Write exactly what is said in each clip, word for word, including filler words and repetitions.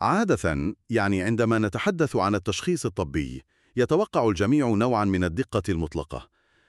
عادة، يعني عندما نتحدث عن التشخيص الطبي، يتوقع الجميع نوعا من الدقة المطلقة،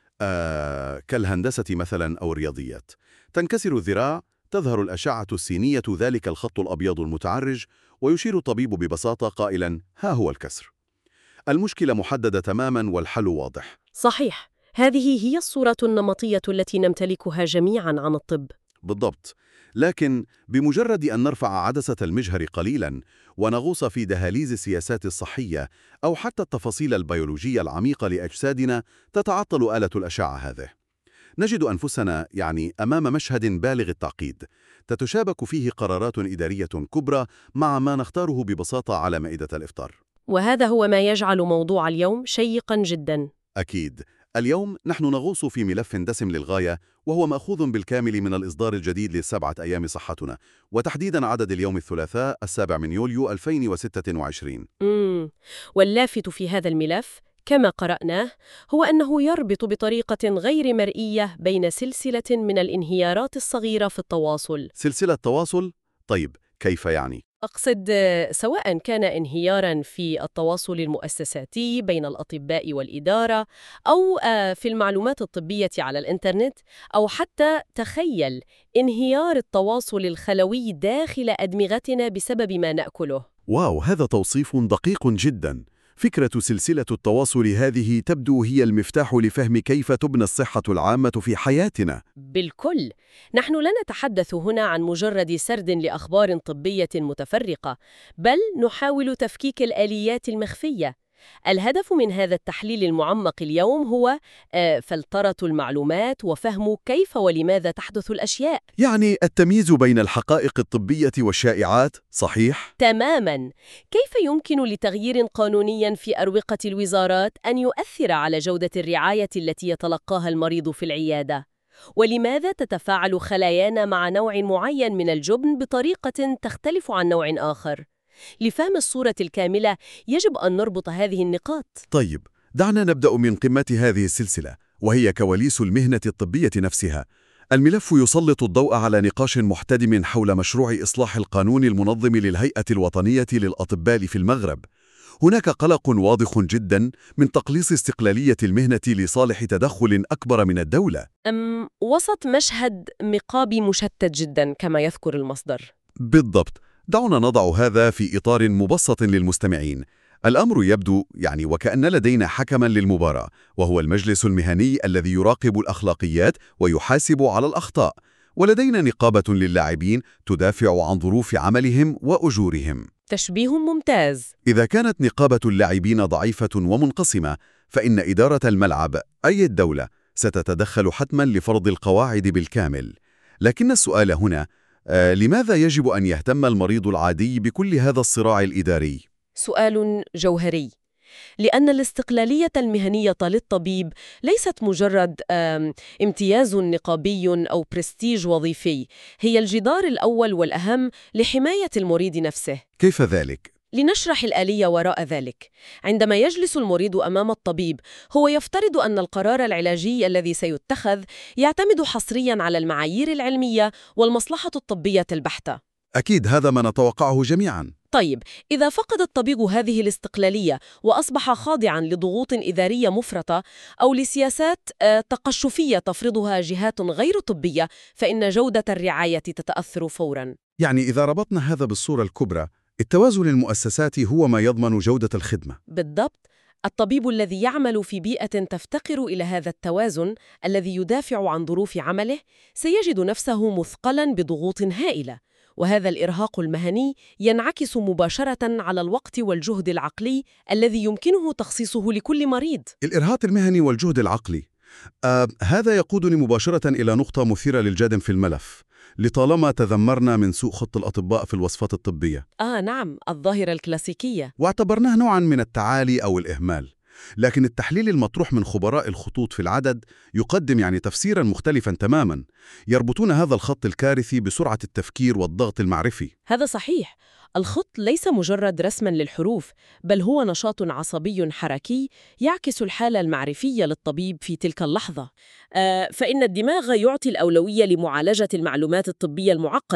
آه كالهندسة مثلا أو الرياضيات. تنكسر الذراع، تظهر الأشعة السينية ذلك الخط الأبيض المتعرج، ويشير الطبيب ببساطة قائلا: ها هو الكسر. المشكلة محددة تماما والحل واضح. صحيح، هذه هي الصورة النمطية التي نمتلكها جميعاً عن الطب. بالضبط. لكن بمجرد أن نرفع عدسة المجهر قليلا ونغوص في دهاليز السياسات الصحية أو حتى التفاصيل البيولوجية العميقة لأجسادنا، تتعطل آلة الأشعة هذه. نجد أنفسنا يعني أمام مشهد بالغ التعقيد، تتشابك فيه قرارات إدارية كبرى مع ما نختاره ببساطة على مائدة الإفطار. وهذا هو ما يجعل موضوع اليوم شيقاً جداً. أكيد. اليوم نحن نغوص في ملف دسم للغاية، وهو مأخوذ بالكامل من الإصدار الجديد للسبعة أيام صحتنا، وتحديداً عدد اليوم الثلاثاء السابع من يوليو ألفين وستة وعشرين. مم. واللافت في هذا الملف كما قرأناه هو أنه يربط بطريقة غير مرئية بين سلسلة من الانهيارات الصغيرة في التواصل. سلسلة تواصل؟ طيب، كيف يعني؟ أقصد آه، سواء كان انهياراً في التواصل المؤسساتي بين الأطباء والإدارة، أو آه، في المعلومات الطبية على الإنترنت، أو حتى تخيل انهيار التواصل الخلوي داخل أدمغتنا بسبب ما نأكله. واو، هذا توصيف دقيق جدا. فكرة سلسلة التواصل هذه تبدو هي المفتاح لفهم كيف تبنى الصحة العامة في حياتنا. بالكل. نحن لا نتحدث هنا عن مجرد سرد لأخبار طبية متفرقة، بل نحاول تفكيك الآليات المخفية. الهدف من هذا التحليل المعمق اليوم هو آه، فلترة المعلومات وفهم كيف ولماذا تحدث الأشياء. يعني التمييز بين الحقائق الطبية والشائعات، صحيح؟ تماماً. كيف يمكن لتغيير قانوني في أروقة الوزارات أن يؤثر على جودة الرعاية التي يتلقاها المريض في العيادة؟ ولماذا تتفاعل خلايانا مع نوع معين من الجبن بطريقة تختلف عن نوع آخر؟ لفهم الصورة الكاملة يجب أن نربط هذه النقاط. طيب، دعنا نبدأ من قمة هذه السلسلة، وهي كواليس المهنة الطبية نفسها. الملف يسلط الضوء على نقاش محتدم حول مشروع إصلاح القانون المنظم للهيئة الوطنية للأطباء في المغرب. هناك قلق واضح جدا من تقليص استقلالية المهنة لصالح تدخل أكبر من الدولة. أم وسط مشهد مقابي مشتت جدا كما يذكر المصدر. بالضبط. دعونا نضع هذا في إطار مبسط للمستمعين. الأمر يبدو يعني وكأن لدينا حكماً للمباراة، وهو المجلس المهني الذي يراقب الأخلاقيات ويحاسب على الأخطاء، ولدينا نقابة للاعبين تدافع عن ظروف عملهم وأجورهم. تشبيه ممتاز. إذا كانت نقابة اللاعبين ضعيفة ومنقسمة، فإن إدارة الملعب أي الدولة ستتدخل حتماً لفرض القواعد بالكامل. لكن السؤال هنا، آه لماذا يجب أن يهتم المريض العادي بكل هذا الصراع الإداري؟ سؤال جوهري. لأن الاستقلالية المهنية للطبيب ليست مجرد آم، امتياز نقابي أو برستيج وظيفي، هي الجدار الأول والأهم لحماية المريض نفسه. كيف ذلك؟ لنشرح الآلية وراء ذلك. عندما يجلس المريض أمام الطبيب، هو يفترض أن القرار العلاجي الذي سيتخذ يعتمد حصرياً على المعايير العلمية والمصلحة الطبية البحتة. أكيد، هذا ما نتوقعه جميعاً. طيب، إذا فقد الطبيب هذه الاستقلالية وأصبح خاضعاً لضغوط إدارية مفرطة أو لسياسات آه، تقشفية تفرضها جهات غير طبية، فإن جودة الرعاية تتأثر فوراً. يعني إذا ربطنا هذا بالصورة الكبرى، التوازن المؤسساتي هو ما يضمن جودة الخدمة. بالضبط. الطبيب الذي يعمل في بيئة تفتقر إلى هذا التوازن، الذي يدافع عن ظروف عمله، سيجد نفسه مثقلاً بضغوط هائلة، وهذا الإرهاق المهني ينعكس مباشرة على الوقت والجهد العقلي الذي يمكنه تخصيصه لكل مريض. الإرهاق المهني والجهد العقلي، آه هذا يقودني مباشرة إلى نقطة مثيرة للجدل في الملف. لطالما تذمرنا من سوء خط الأطباء في الوصفات الطبية، آه نعم، الظاهرة الكلاسيكية. واعتبرناه نوعاً من التعالي أو الإهمال. لكن التحليل المطروح من خبراء الخطوط في العدد يقدم يعني تفسيراً مختلفاً تماماً، يربطون هذا الخط الكارثي بسرعة التفكير والضغط المعرفي. هذا صحيح. الخط ليس مجرد رسماً للحروف، بل هو نشاط عصبي حركي يعكس الحالة المعرفية للطبيب في تلك اللحظة. آه، فإن الدماغ يعطي الأولوية لمعالجة المعلومات الطبية المعقدة.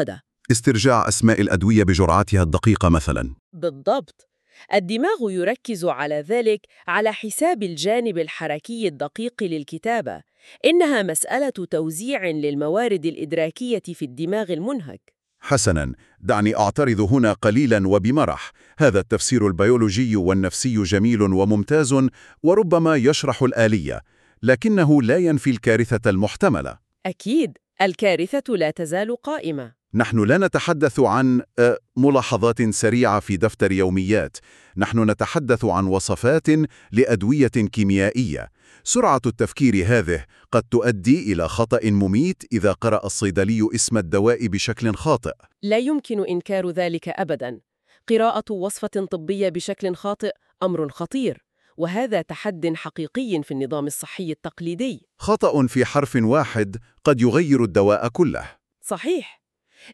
استرجاع أسماء الأدوية بجرعاتها الدقيقة مثلاً. بالضبط. الدماغ يركز على ذلك على حساب الجانب الحركي الدقيق للكتابة. إنها مسألة توزيع للموارد الإدراكية في الدماغ المنهك. حسناً، دعني أعترض هنا قليلاً وبمرح. هذا التفسير البيولوجي والنفسي جميل وممتاز وربما يشرح الآلية، لكنه لا ينفي الكارثة المحتملة. أكيد، الكارثة لا تزال قائمة. نحن لا نتحدث عن أه، ملاحظات سريعة في دفتر يوميات. نحن نتحدث عن وصفات لأدوية كيميائية. سرعة التفكير هذه قد تؤدي إلى خطأ مميت إذا قرأ الصيدلي اسم الدواء بشكل خاطئ. لا يمكن إنكار ذلك أبداً. قراءة وصفة طبية بشكل خاطئ أمر خطير، وهذا تحد حقيقي في النظام الصحي التقليدي. خطأ في حرف واحد قد يغير الدواء كله. صحيح.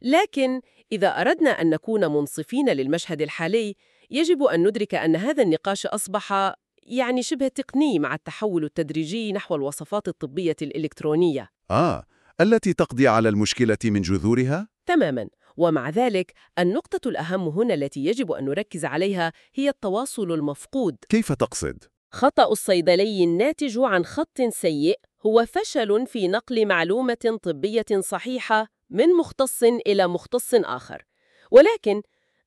لكن إذا أردنا أن نكون منصفين للمشهد الحالي، يجب أن ندرك أن هذا النقاش أصبح يعني شبه تقني مع التحول التدريجي نحو الوصفات الطبية الإلكترونية. آه، التي تقضي على المشكلة من جذورها؟ تماماً. ومع ذلك، النقطة الأهم هنا التي يجب أن نركز عليها هي التواصل المفقود. كيف تقصد؟ خطأ الصيدلي الناتج عن خط سيء هو فشل في نقل معلومة طبية صحيحة من مختص إلى مختص آخر. ولكن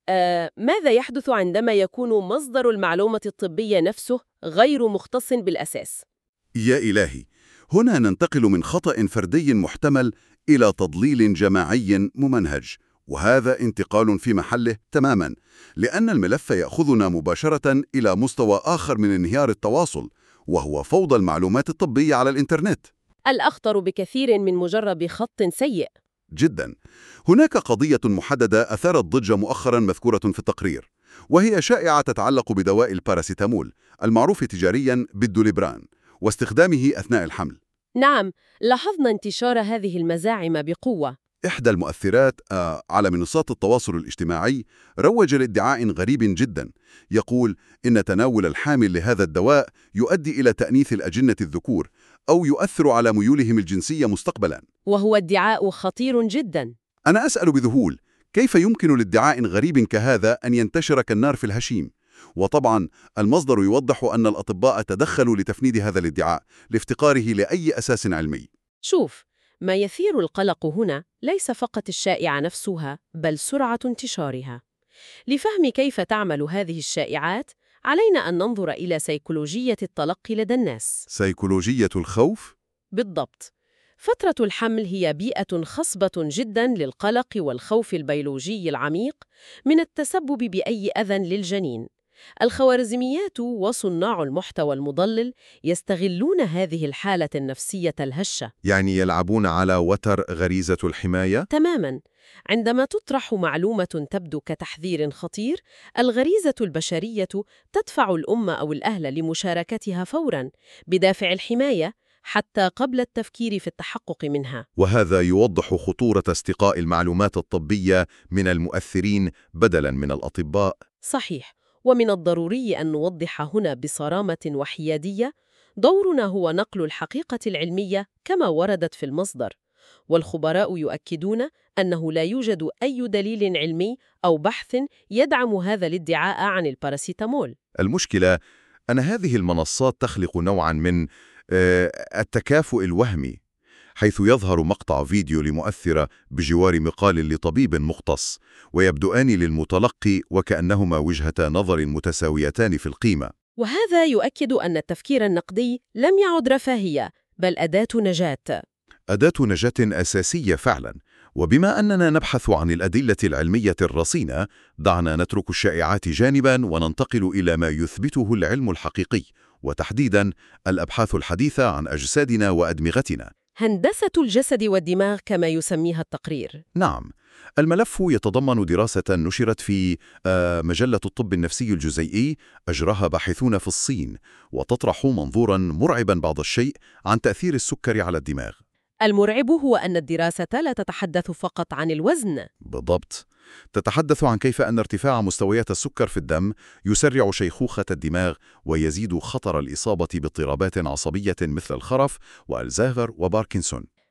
آه ماذا يحدث عندما يكون مصدر المعلومة الطبية نفسه غير مختص بالأساس؟ يا إلهي، هنا ننتقل من خطأ فردي محتمل إلى تضليل جماعي ممنهج، وهذا انتقال في محله تماماً، لأن الملف يأخذنا مباشرة إلى مستوى آخر من انهيار التواصل، وهو فوضى المعلومات الطبية على الإنترنت. الأخطر بكثير من مجرد خط سيء. جداً. هناك قضية محددة أثارت ضجة مؤخراً مذكورة في التقرير، وهي شائعة تتعلق بدواء الباراسيتامول المعروف تجارياً بالدوليبران واستخدامه أثناء الحمل. نعم، لاحظنا انتشار هذه المزاعم بقوة. إحدى المؤثرات آه على منصات التواصل الاجتماعي روج لادعاء غريب جدا، يقول إن تناول الحامل لهذا الدواء يؤدي إلى تأنيث الأجنة الذكور أو يؤثر على ميولهم الجنسية مستقبلا. وهو ادعاء خطير جدا. أنا أسأل بذهول، كيف يمكن لادعاء غريب كهذا أن ينتشر كالنار في الهشيم؟ وطبعا المصدر يوضح أن الأطباء تدخلوا لتفنيد هذا الادعاء لافتقاره لأي أساس علمي. شوف، ما يثير القلق هنا ليس فقط الشائعة نفسها، بل سرعة انتشارها. لفهم كيف تعمل هذه الشائعات، علينا أن ننظر إلى سيكولوجية التلقي لدى الناس. سيكولوجية الخوف؟ بالضبط. فترة الحمل هي بيئة خصبة جدا للقلق والخوف البيولوجي العميق من التسبب بأي أذى للجنين. الخوارزميات وصناع المحتوى المضلل يستغلون هذه الحالة النفسية الهشة. يعني يلعبون على وتر غريزة الحماية؟ تماماً. عندما تطرح معلومة تبدو كتحذير خطير، الغريزة البشرية تدفع الأم أو الأهل لمشاركتها فوراً بدافع الحماية حتى قبل التفكير في التحقق منها. وهذا يوضح خطورة استقاء المعلومات الطبية من المؤثرين بدلاً من الأطباء. صحيح. ومن الضروري أن نوضح هنا بصرامة وحيادية، دورنا هو نقل الحقيقة العلمية كما وردت في المصدر، والخبراء يؤكدون أنه لا يوجد أي دليل علمي أو بحث يدعم هذا الادعاء عن الباراسيتامول. المشكلة أن هذه المنصات تخلق نوعاً من آه، التكافؤ الوهمي، حيث يظهر مقطع فيديو لمؤثرة بجوار مقال لطبيب مختص، ويبدؤان للمتلقي وكأنهما وجهتا نظر متساويتان في القيمة. وهذا يؤكد أن التفكير النقدي لم يعد رفاهية، بل أداة نجاة. أداة نجاة أساسية فعلاً. وبما أننا نبحث عن الأدلة العلمية الرصينة، دعنا نترك الشائعات جانباً وننتقل إلى ما يثبته العلم الحقيقي، وتحديداً الأبحاث الحديثة عن أجسادنا وأدمغتنا. هندسة الجسد والدماغ كما يسميها التقرير. نعم، الملف يتضمن دراسة نشرت في آه، مجلة الطب النفسي الجزيئي أجراها باحثون في الصين، وتطرح منظوراً مرعباً بعض الشيء عن تأثير السكر على الدماغ. المرعب هو أن الدراسة لا تتحدث فقط عن الوزن. بالضبط، تتحدث عن كيف أن ارتفاع مستويات السكر في الدم يسرع شيخوخة الدماغ ويزيد خطر الإصابة باضطرابات عصبية مثل الخرف وألزهايمر وباركنسون.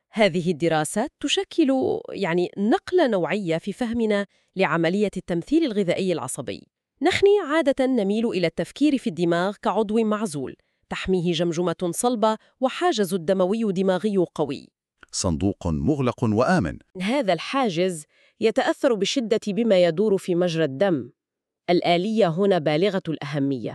هذه الدراسات تشكل يعني نقلة نوعية في فهمنا لعملية التمثيل الغذائي العصبي. نحن عادة نميل إلى التفكير في الدماغ كعضو معزول تحميه جمجمة صلبة وحاجز الدموي دماغي قوي. صندوق مغلق وآمن. هذا الحاجز يتأثر بشدة بما يدور في مجرى الدم. الآلية هنا بالغة الأهمية.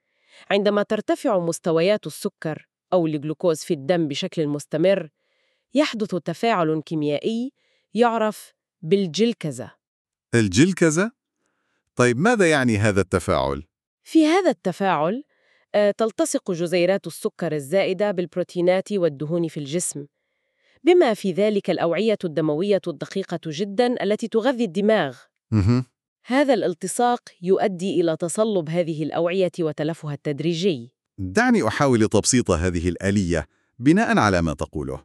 عندما ترتفع مستويات السكر أو الجلوكوز في الدم بشكل مستمر، يحدث تفاعل كيميائي يعرف بالجلكزة. الجلكزة؟ طيب ماذا يعني هذا التفاعل؟ في هذا التفاعل آه، تلتصق جزيئات السكر الزائدة بالبروتينات والدهون في الجسم، بما في ذلك الأوعية الدموية الدقيقة جداً التي تغذي الدماغ. مه. هذا الالتصاق يؤدي إلى تصلب هذه الأوعية وتلفها التدريجي. دعني أحاول تبسيط هذه الآلية بناء على ما تقوله.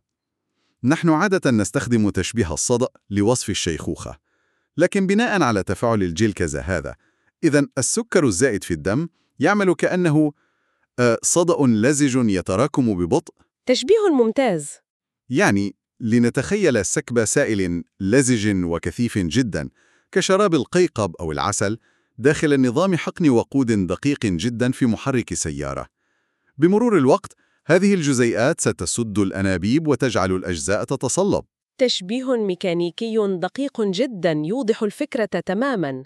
نحن عادة نستخدم تشبيه الصدأ لوصف الشيخوخة، لكن بناء على تفاعل الجلكزة هذا، إذن السكر الزائد في الدم يعمل كأنه آه، صدأ لزج يتراكم ببطء. تشبيه ممتاز. يعني لنتخيل سكب سائل لزج وكثيف جدا كشراب القيقب أو العسل داخل نظام حقن وقود دقيق جدا في محرك سيارة. بمرور الوقت هذه الجزيئات ستسد الأنابيب وتجعل الأجزاء تتصلب. تشبيه ميكانيكي دقيق جداً يوضح الفكرة تماماً.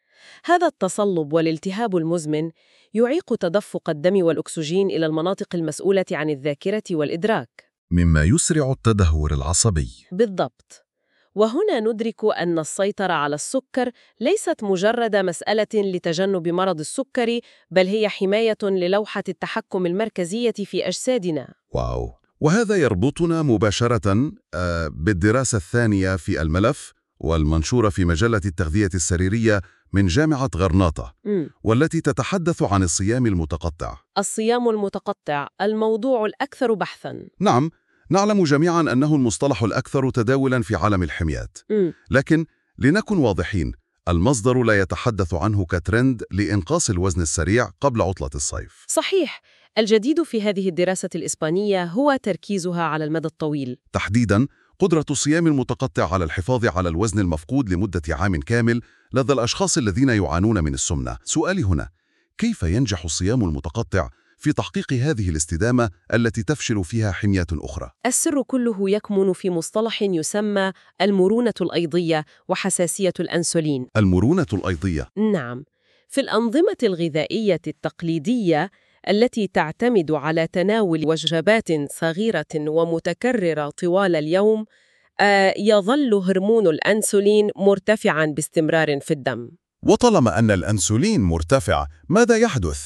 هذا التصلب والالتهاب المزمن يعيق تدفق الدم والأكسجين إلى المناطق المسؤولة عن الذاكرة والإدراك، مما يسرع التدهور العصبي. بالضبط. وهنا ندرك أن السيطرة على السكر ليست مجرد مسألة لتجنب مرض السكري، بل هي حماية للوحة التحكم المركزية في أجسادنا. واو. وهذا يربطنا مباشرة آه، بالدراسة الثانية في الملف والمنشورة في مجلة التغذية السريرية من جامعة غرناطة، م. والتي تتحدث عن الصيام المتقطع. الصيام المتقطع الموضوع الأكثر بحثاً. نعم، نعلم جميعاً أنه المصطلح الأكثر تداولاً في عالم الحميات، م. لكن لنكن واضحين، المصدر لا يتحدث عنه كترند لإنقاص الوزن السريع قبل عطلة الصيف. صحيح. الجديد في هذه الدراسة الإسبانية هو تركيزها على المدى الطويل. تحديداً قدرة الصيام المتقطع على الحفاظ على الوزن المفقود لمدة عام كامل لدى الأشخاص الذين يعانون من السمنة. سؤالي هنا، كيف ينجح الصيام المتقطع في تحقيق هذه الاستدامة التي تفشل فيها حميات أخرى؟ السر كله يكمن في مصطلح يسمى المرونة الأيضية وحساسية الأنسولين. المرونة الأيضية. نعم، في الأنظمة الغذائية التقليدية التي تعتمد على تناول وجبات صغيرة ومتكررة طوال اليوم، آه، يظل هرمون الأنسولين مرتفعاً باستمرار في الدم. وطالما أن الأنسولين مرتفع، ماذا يحدث؟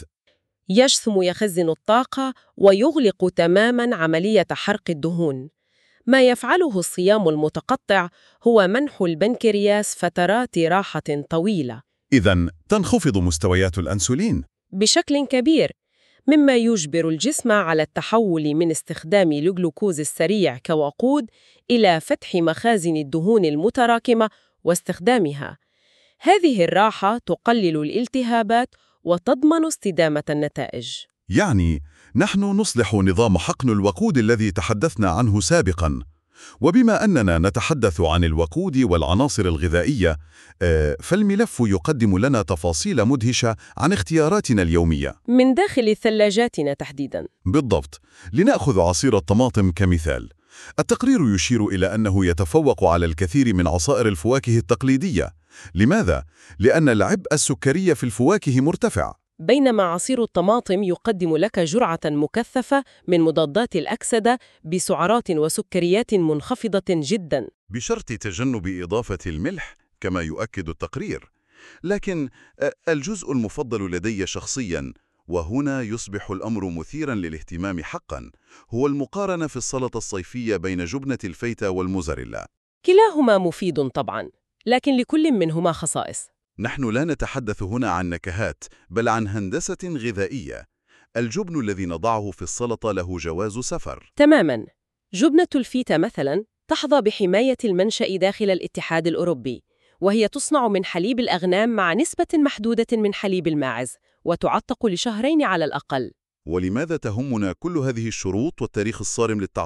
يجثم يخزن الطاقة ويغلق تماماً عملية حرق الدهون. ما يفعله الصيام المتقطع هو منح البنكرياس فترات راحة طويلة. إذن تنخفض مستويات الأنسولين بشكل كبير، مما يجبر الجسم على التحول من استخدام الجلوكوز السريع كوقود إلى فتح مخازن الدهون المتراكمة واستخدامها. هذه الراحة تقلل الالتهابات وتضمن استدامة النتائج. يعني نحن نصلح نظام حقن الوقود الذي تحدثنا عنه سابقاً. وبما أننا نتحدث عن الوقود والعناصر الغذائية، فالملف يقدم لنا تفاصيل مدهشة عن اختياراتنا اليومية من داخل ثلاجاتنا تحديداً. بالضبط. لنأخذ عصير الطماطم كمثال. التقرير يشير إلى أنه يتفوق على الكثير من عصائر الفواكه التقليدية. لماذا؟ لأن العبء السكري في الفواكه مرتفع، بينما عصير الطماطم يقدم لك جرعة مكثفة من مضادات الأكسدة بسعرات وسكريات منخفضة جداً، بشرط تجنب إضافة الملح كما يؤكد التقرير. لكن الجزء المفضل لدي شخصياً، وهنا يصبح الأمر مثيراً للاهتمام حقاً، هو المقارنة في السلطة الصيفية بين جبنة الفيتا والموزاريلا. كلاهما مفيد طبعاً، لكن لكل منهما خصائص. نحن لا نتحدث هنا عن نكهات، بل عن هندسة غذائية. الجبن الذي نضعه في السلطة له جواز سفر. تماماً. جبنة الفيتا مثلاً تحظى بحماية المنشأ داخل الاتحاد الأوروبي، وهي تصنع من حليب الأغنام مع نسبة محدودة من حليب الماعز، وتعتق لشهرين على الأقل. ولماذا تهمنا كل هذه الشروط والتاريخ الصارم للتعتيق؟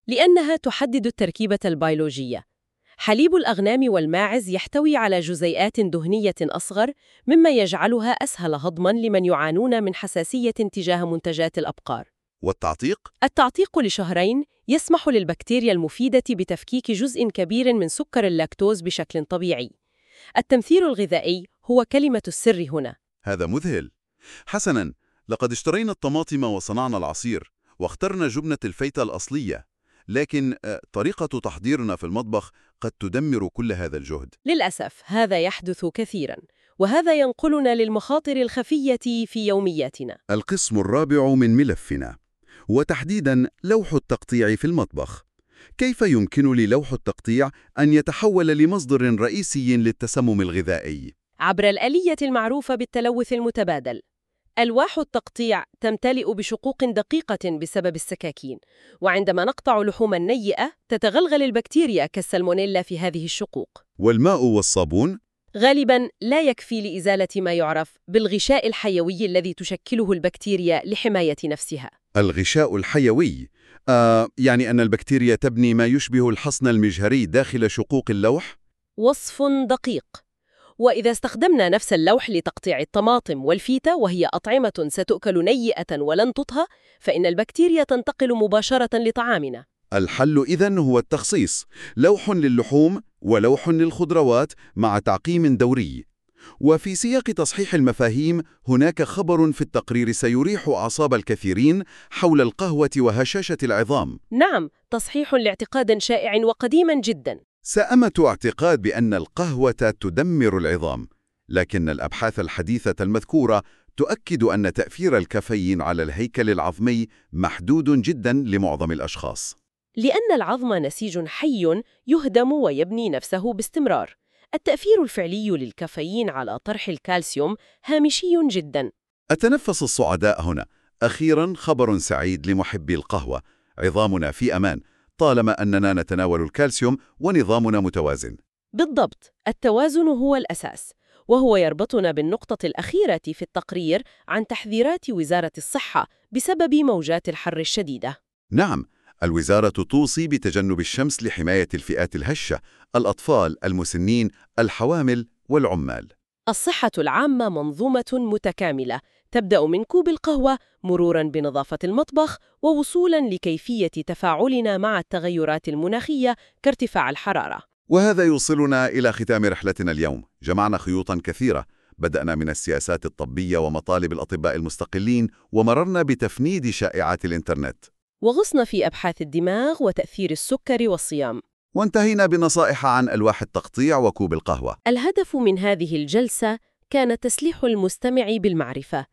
لأنها تحدد التركيبة البيولوجية. حليب الأغنام والماعز يحتوي على جزيئات دهنية أصغر، مما يجعلها أسهل هضماً لمن يعانون من حساسية تجاه منتجات الأبقار. والتعتيق؟ التعتيق لشهرين يسمح للبكتيريا المفيدة بتفكيك جزء كبير من سكر اللاكتوز بشكل طبيعي. التمثيل الغذائي هو كلمة السر هنا. هذا مذهل. حسناً، لقد اشترينا الطماطم وصنعنا العصير واخترنا جبنة الفيتا الأصلية، لكن طريقة تحضيرنا في المطبخ قد تدمر كل هذا الجهد. للأسف هذا يحدث كثيراً، وهذا ينقلنا للمخاطر الخفية في يومياتنا. القسم الرابع من ملفنا، وتحديداً لوح التقطيع في المطبخ. كيف يمكن للوح التقطيع أن يتحول لمصدر رئيسي للتسمم الغذائي؟ عبر الآلية المعروفة بالتلوث المتبادل. ألواح التقطيع تمتلئ بشقوق دقيقة بسبب السكاكين، وعندما نقطع لحوما نيئة تتغلغل البكتيريا كالسالمونيلا في هذه الشقوق. والماء والصابون؟ غالباً لا يكفي لإزالة ما يعرف بالغشاء الحيوي الذي تشكله البكتيريا لحماية نفسها. الغشاء الحيوي؟ آه يعني أن البكتيريا تبني ما يشبه الحصن المجهري داخل شقوق اللوح؟ وصف دقيق. وإذا استخدمنا نفس اللوح لتقطيع الطماطم والفيتا وهي أطعمة ستؤكل نيئة ولن تطهى، فإن البكتيريا تنتقل مباشرة لطعامنا. الحل إذن هو التخصيص، لوح للحوم ولوح للخضروات مع تعقيم دوري. وفي سياق تصحيح المفاهيم، هناك خبر في التقرير سيريح أعصاب الكثيرين حول القهوة وهشاشة العظام. نعم، تصحيح لاعتقاد شائع وقديما جدا. سأمة اعتقاد بأن القهوة تدمر العظام، لكن الأبحاث الحديثة المذكورة تؤكد أن تأثير الكافيين على الهيكل العظمي محدود جدا لمعظم الأشخاص. لأن العظم نسيج حي يهدم ويبني نفسه باستمرار. التأثير الفعلي للكافيين على طرح الكالسيوم هامشي جدا. أتنفس الصعداء هنا. أخيرا خبر سعيد لمحبي القهوة، عظامنا في أمان طالما أننا نتناول الكالسيوم ونظامنا متوازن. بالضبط، التوازن هو الأساس، وهو يربطنا بالنقطة الأخيرة في التقرير عن تحذيرات وزارة الصحة بسبب موجات الحر الشديدة. نعم، الوزارة توصي بتجنب الشمس لحماية الفئات الهشة، الأطفال، المسنين، الحوامل والعمال. الصحة العامة منظومة متكاملة تبدأ من كوب القهوة مروراً بنظافة المطبخ ووصولاً لكيفية تفاعلنا مع التغيرات المناخية كارتفاع الحرارة. وهذا يوصلنا إلى ختام رحلتنا اليوم. جمعنا خيوطاً كثيرة، بدأنا من السياسات الطبية ومطالب الأطباء المستقلين، ومررنا بتفنيد شائعات الإنترنت، وغصنا في أبحاث الدماغ وتأثير السكر والصيام، وانتهينا بنصائح عن ألواح التقطيع وكوب القهوة. الهدف من هذه الجلسة كان تسليح المستمع بالمعرفة.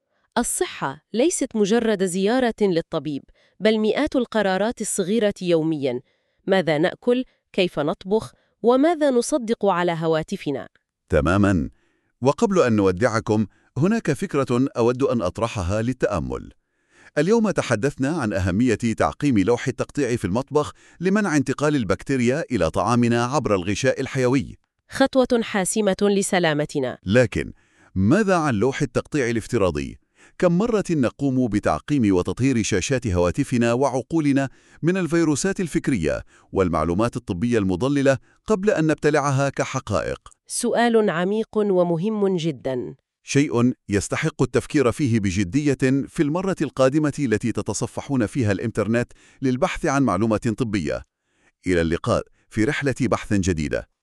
الصحة ليست مجرد زيارة للطبيب، بل مئات القرارات الصغيرة يومياً. ماذا نأكل؟ كيف نطبخ؟ وماذا نصدق على هواتفنا؟ تماماً. وقبل أن نودعكم، هناك فكرة أود أن أطرحها للتأمل. اليوم تحدثنا عن أهمية تعقيم لوح التقطيع في المطبخ لمنع انتقال البكتيريا إلى طعامنا عبر الغشاء الحيوي. خطوة حاسمة لسلامتنا. لكن ماذا عن لوح التقطيع الافتراضي؟ كم مرة نقوم بتعقيم وتطهير شاشات هواتفنا وعقولنا من الفيروسات الفكرية والمعلومات الطبية المضللة قبل أن نبتلعها كحقائق؟ سؤال عميق ومهم جداً. شيء يستحق التفكير فيه بجدية في المرة القادمة التي تتصفحون فيها الإنترنت للبحث عن معلومات طبية. إلى اللقاء في رحلة بحث جديدة.